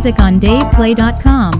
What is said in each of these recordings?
music on DavePlay.com.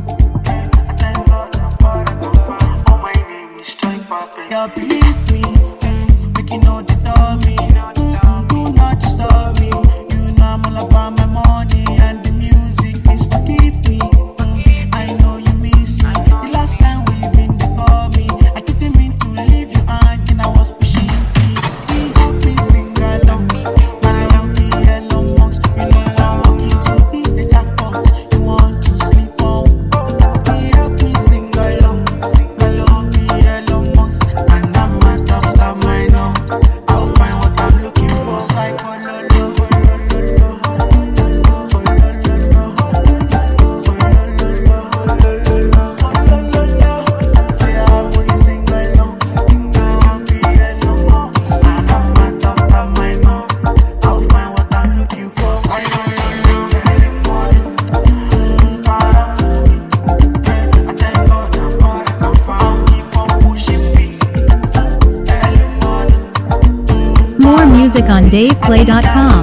Yeah, believe me, make you know they love me. Do not disturb me. You know I'm all about my money and the music. Please forgive me. I know you miss me. The last time we been to call me, I didn't mean to leave you and I was pushing you. We help me sing along. My love be Elon Musk. You know I'm walking to hit the jackpot. You want to sleep on? We help me sing along. My love be Elon Musk. And I'm out of the mind now. I'll find what I'm looking for. Psycho lolo, More music on DavePlay.com.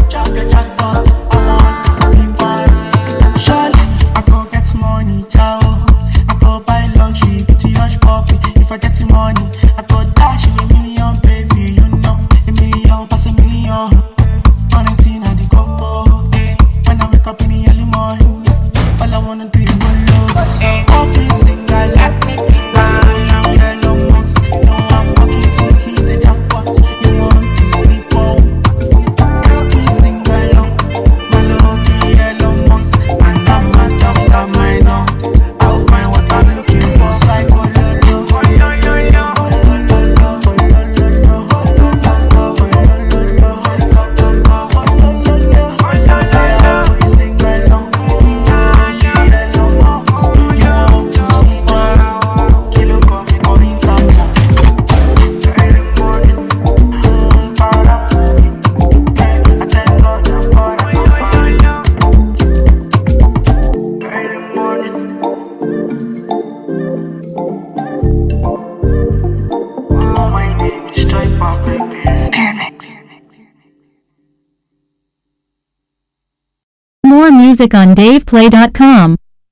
Surely, I go get money, ciao. I go buy luxury, beauty hush puppy. If I get the money, I go dash you $1 million, baby. You know, $1 million pass $1 million. Honestly, now the go when I wake up in the early morning, all I wanna do is go low. So help me sing along. Elon Musk, no, I'm walking to hit the jackpot. You want to sleep on? Help me sing along. My love be Elon Musk, and I'm out of the mind now. I'll find what I'm looking for. Psycho lolo, More music on DavePlay.com.